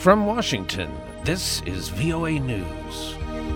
From Washington, this is VOA News.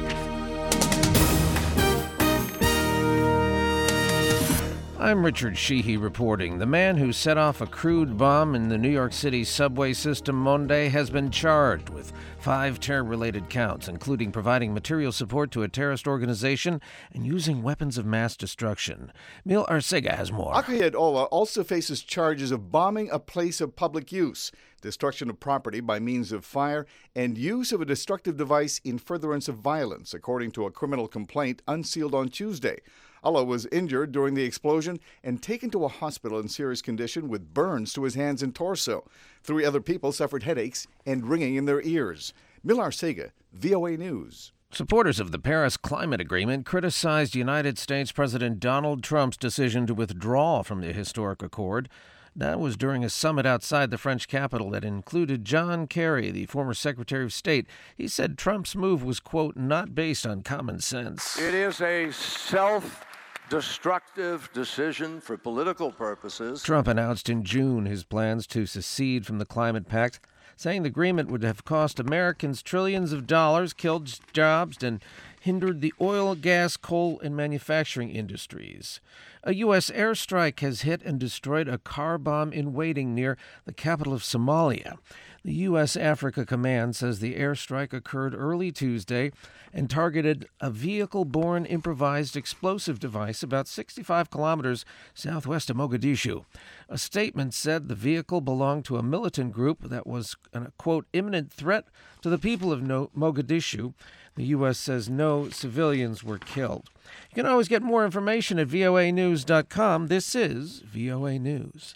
I'm Richard Sheehy reporting. The man who set off a crude bomb in the New York City subway system Monday has been charged with 5 terror-related counts, including providing material support to a terrorist organization and using weapons of mass destruction. Mil Arcega has more. Akayed Ola also faces charges of bombing a place of public use, destruction of property by means of fire, and use of a destructive device in furtherance of violence, according to a criminal complaint unsealed on Tuesday. Allah was injured during the explosion and taken to a hospital in serious condition with burns to his hands and torso. 3 other people suffered headaches and ringing in their ears. Mil Arcega, VOA News. Supporters of the Paris Climate Agreement criticized United States President Donald Trump's decision to withdraw from the historic accord. That was during a summit outside the French capital that included John Kerry, the former Secretary of State. He said Trump's move was, quote, not based on common sense. It is a self-destructive decision for political purposes. Trump announced in June his plans to secede from the climate pact, saying the agreement would have cost Americans trillions of dollars, killed jobs, and hindered the oil, gas, coal, and manufacturing industries. A U.S. airstrike has hit and destroyed a car bomb in waiting near the capital of Somalia. The U.S. Africa Command says the airstrike occurred early Tuesday and targeted a vehicle-borne improvised explosive device about 65 kilometers southwest of Mogadishu. A statement said the vehicle belonged to a militant group that was a, quote, imminent threat to the people of Mogadishu. The U.S. says no civilians were killed. You can always get more information at voanews.com. This is VOA News.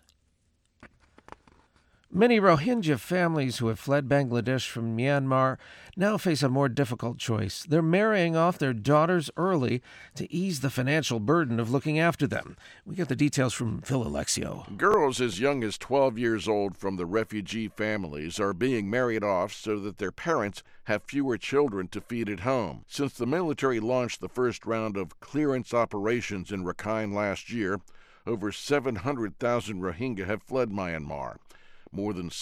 Many Rohingya families who have fled Bangladesh from Myanmar now face a more difficult choice. They're marrying off their daughters early to ease the financial burden of looking after them. We get the details from Phil Alexio. Girls as young as 12 years old from the refugee families are being married off so that their parents have fewer children to feed at home. Since the military launched the first round of clearance operations in Rakhine last year, over 700,000 Rohingya have fled Myanmar. More than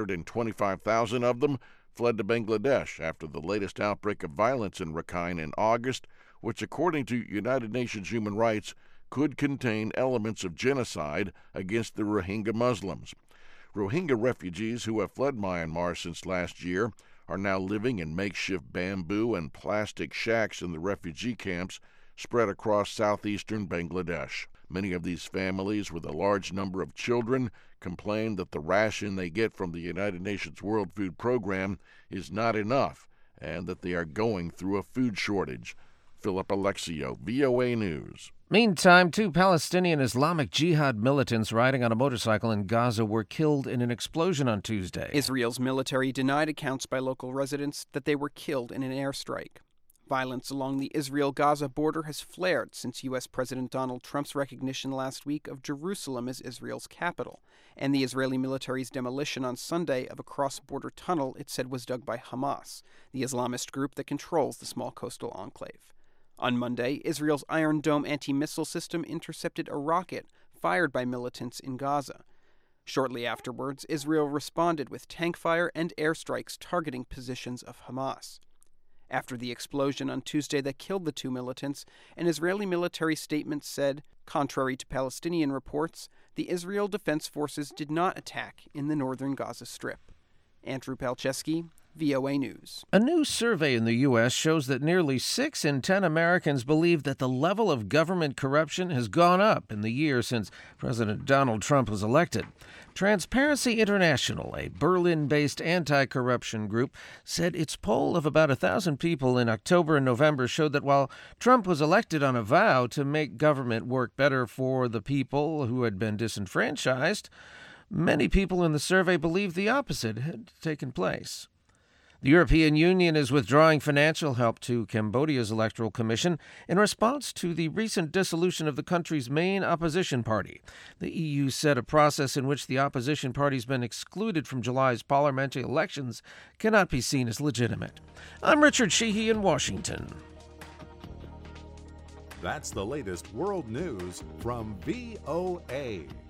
625,000 of them fled to Bangladesh after the latest outbreak of violence in Rakhine in August, which, according to United Nations Human Rights, could contain elements of genocide against the Rohingya Muslims. Rohingya refugees who have fled Myanmar since last year are now living in makeshift bamboo and plastic shacks in the refugee camps spread across southeastern Bangladesh. Many of these families with a large number of children complain that the ration they get from the United Nations World Food Program is not enough and that they are going through a food shortage. Philip Alexio, VOA News. Meantime, 2 Palestinian Islamic Jihad militants riding on a motorcycle in Gaza were killed in an explosion on Tuesday. Israel's military denied accounts by local residents that they were killed in an airstrike. Violence along the Israel-Gaza border has flared since U.S. President Donald Trump's recognition last week of Jerusalem as Israel's capital, and the Israeli military's demolition on Sunday of a cross-border tunnel it said was dug by Hamas, the Islamist group that controls the small coastal enclave. On Monday, Israel's Iron Dome anti-missile system intercepted a rocket fired by militants in Gaza. Shortly afterwards, Israel responded with tank fire and airstrikes targeting positions of Hamas. After the explosion on Tuesday that killed the 2 militants, an Israeli military statement said, contrary to Palestinian reports, the Israel Defense Forces did not attack in the northern Gaza Strip. Andrew Palczewski, VOA News. A new survey in the U.S. shows that nearly 6 in 10 Americans believe that the level of government corruption has gone up in the year since President Donald Trump was elected. Transparency International, a Berlin-based anti-corruption group, said its poll of about 1,000 people in October and November showed that while Trump was elected on a vow to make government work better for the people who had been disenfranchised, many people in the survey believed the opposite had taken place. The European Union is withdrawing financial help to Cambodia's Electoral Commission in response to the recent dissolution of the country's main opposition party. The EU said a process in which the opposition party's been excluded from July's parliamentary elections cannot be seen as legitimate. I'm Richard Sheehy in Washington. That's the latest world news from VOA.